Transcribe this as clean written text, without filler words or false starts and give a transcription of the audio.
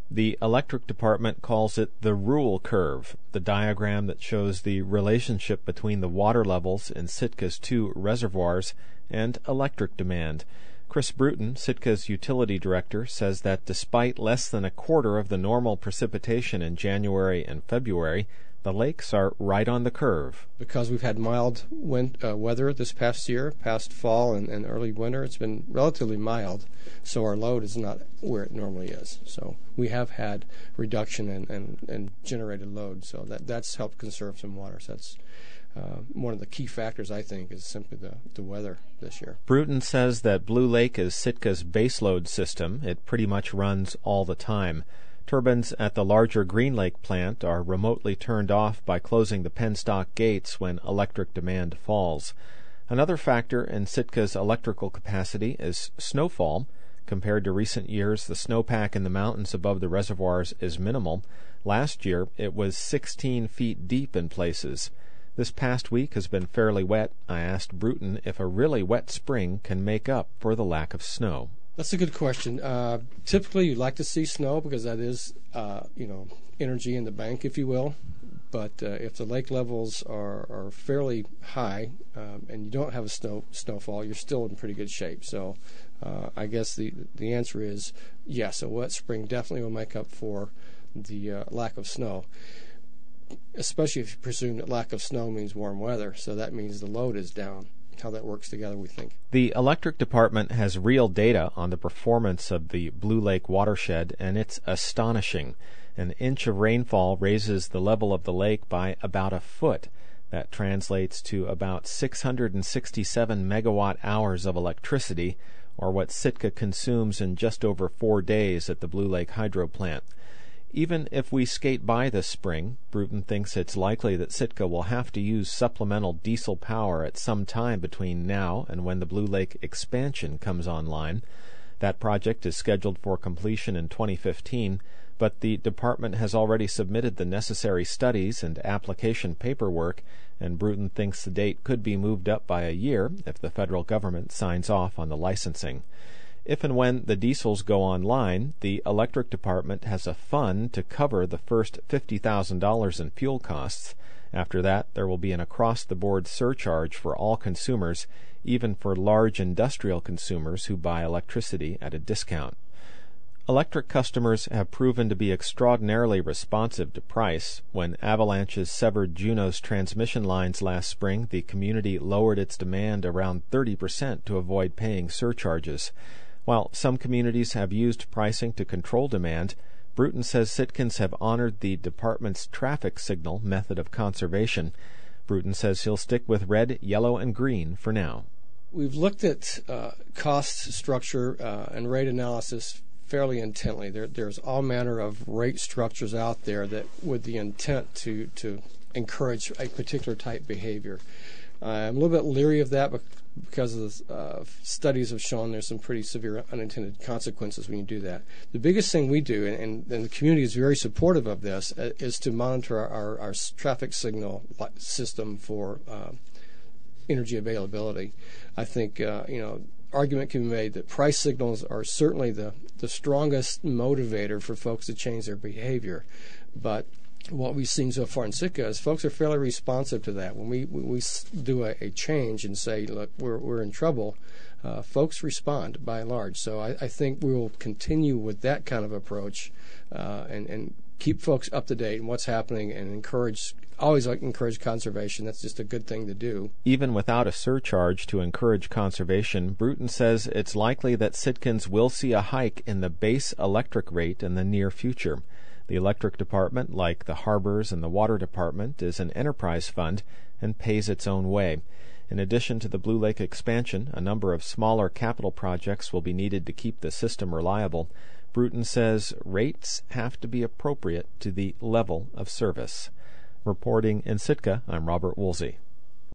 The electric department calls it the Rule Curve, the diagram that shows the relationship between the water levels in Sitka's 2 reservoirs and electric demand. Chris Bruton, Sitka's utility director, says that despite less than a quarter of the normal precipitation in January and February, the lakes are right on the curve. Because we've had mild weather this past year, past fall and early winter, it's been relatively mild, so our load is not where it normally is. So we have had reduction in generated load, so that's helped conserve some water. So that's one of the key factors, I think, is simply the weather this year. Bruton says that Blue Lake is Sitka's baseload system. It pretty much runs all the time. Turbines at the larger Green Lake plant are remotely turned off by closing the penstock gates when electric demand falls. Another factor in Sitka's electrical capacity is snowfall. Compared to recent years, the snowpack in the mountains above the reservoirs is minimal. Last year, it was 16 feet deep in places. This past week has been fairly wet. I asked Bruton if a really wet spring can make up for the lack of snow. That's a good question. Typically, you'd like to see snow because that is, energy in the bank, if you will. But if the lake levels are fairly high and you don't have a snowfall, you're still in pretty good shape. So I guess the answer is yes, a wet spring definitely will make up for the lack of snow, especially if you presume that lack of snow means warm weather. So that means the load is down. How that works together, we think. The electric department has real data on the performance of the Blue Lake watershed, and it's astonishing. An inch of rainfall raises the level of the lake by about a foot. That translates to about 667 megawatt hours of electricity, or what Sitka consumes in just over 4 days at the Blue Lake hydro plant. Even if we skate by this spring, Bruton thinks it's likely that Sitka will have to use supplemental diesel power at some time between now and when the Blue Lake expansion comes online. That project is scheduled for completion in 2015, but the department has already submitted the necessary studies and application paperwork, and Bruton thinks the date could be moved up by a year if the federal government signs off on the licensing. If and when the diesels go online, the electric department has a fund to cover the first $50,000 in fuel costs. After that, there will be an across-the-board surcharge for all consumers, even for large industrial consumers who buy electricity at a discount. Electric customers have proven to be extraordinarily responsive to price. When avalanches severed Juneau's transmission lines last spring, the community lowered its demand around 30% to avoid paying surcharges. While some communities have used pricing to control demand, Bruton says Sitkans have honored the department's traffic signal method of conservation. Bruton says he'll stick with red, yellow, and green for now. We've looked at cost structure and rate analysis fairly intently. There's all manner of rate structures out there that with the intent to encourage a particular type behavior. I'm a little bit leery of that because of the studies have shown there's some pretty severe unintended consequences when you do that. The biggest thing we do, and the community is very supportive of this, is to monitor our traffic signal system for energy availability. I think argument can be made that price signals are certainly the strongest motivator for folks to change their behavior, but what we've seen so far in Sitka is folks are fairly responsive to that. When we do a change and say, look, we're in trouble, folks respond by and large. So I think we will continue with that kind of approach and keep folks up to date on what's happening and always encourage conservation. That's just a good thing to do. Even without a surcharge to encourage conservation, Bruton says it's likely that Sitkans will see a hike in the base electric rate in the near future. The electric department, like the harbors and the water department, is an enterprise fund and pays its own way. In addition to the Blue Lake expansion, a number of smaller capital projects will be needed to keep the system reliable. Bruton says rates have to be appropriate to the level of service. Reporting in Sitka, I'm Robert Woolsey.